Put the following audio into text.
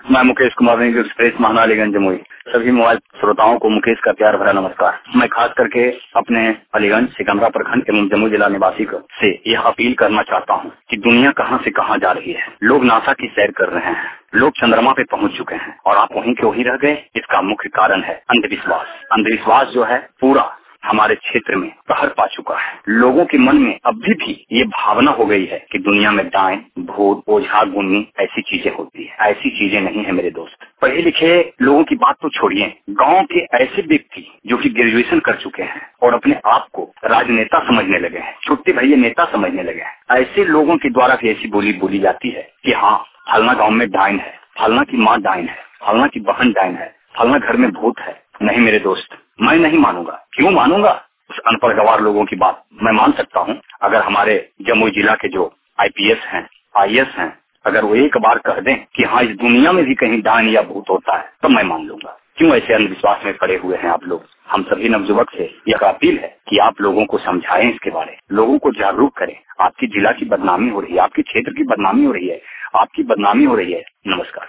मैं मुकेश कुमार एक्सप्रेस महानालीगंज जमुई। सभी मोबाइल श्रोताओं को मुकेश का प्यार भरा नमस्कार। मैं खास करके अपने अलीगंज सिकंदरा प्रखंड एवं जमुई जिला निवासी से यह अपील करना चाहता हूं कि दुनिया कहां से कहां जा रही है। लोग नासा की सैर कर रहे हैं, लोग चंद्रमा पे पहुंच चुके हैं और आप वहीं के वहीं रह गए। इसका मुख्य कारण है अंधविश्वास। अंधविश्वास जो है पूरा हमारे क्षेत्र में प्रहर पा चुका है। लोगों के मन में अभी भी ये भावना हो गई है कि दुनिया में डायन, भूत, ओझा, गुनी ऐसी चीजें होती है। ऐसी चीजें नहीं है मेरे दोस्त। पढ़े लिखे लोगों की बात तो छोड़िए, गांव के ऐसे व्यक्ति जो कि ग्रेजुएशन कर चुके हैं और अपने आप को राजनेता समझने लगे हैं, छुट्टी भैया नेता समझने लगे हैं, ऐसे लोगों के द्वारा भी ऐसी बोली बोली जाती है कि हाँ फलना गाँव में डायन है, फलना की माँ डायन है, फलना की बहन डायन है, फलना घर में भूत है। नहीं मेरे दोस्त, मैं नहीं मानूंगा। क्यों मानूंगा? उस अनपढ़ गवार लोगों की बात मैं मान सकता हूं। अगर हमारे जमुई जिला के जो आईपीएस हैं, आईएएस हैं, अगर वो एक बार कह दें कि हाँ इस दुनिया में भी कहीं डायन या भूत होता है तो मैं मान लूंगा। क्यों ऐसे अंधविश्वास में पड़े हुए हैं आप लोग? हम सभी नवयुवक से यह अपील है कि आप लोगों को समझाएं इसके बारे, लोगों को जागरूक करें। आपकी जिला की बदनामी हो रही है, आपके क्षेत्र की बदनामी हो रही है, आपकी बदनामी हो रही है। नमस्कार।